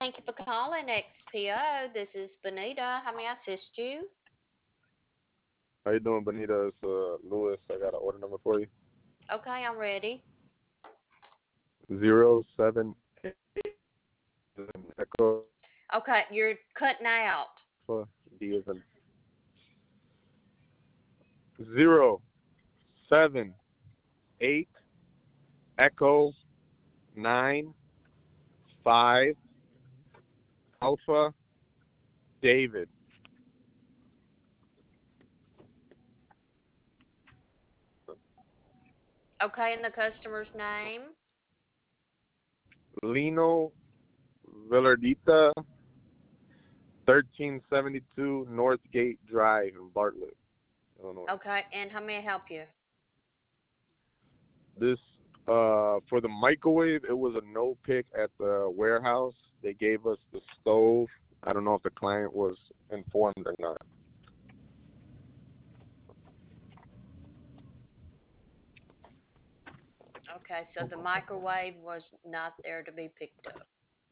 Thank you for calling XPO. This is Benita. How may I assist you? How you doing, Bonita? It's Lewis. I got an order number for you. Okay, I'm ready. 078 Echo Okay, you're cutting out. Alpha D is in 078 Echo 95 Alpha David. Okay, and the customer's name. Lino Villardita, 1372 Northgate Drive in Bartlett, Illinois. Okay, and how may I help you? This for the microwave, it was a no pick at the warehouse. They gave us the stove. I don't know if the client was informed or not. Okay, so the microwave was not there to be picked up.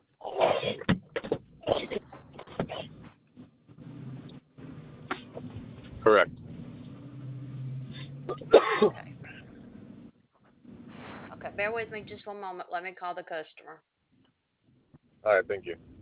Correct. Okay. Okay, bear with me just one moment. Let me call the customer. All right, thank you.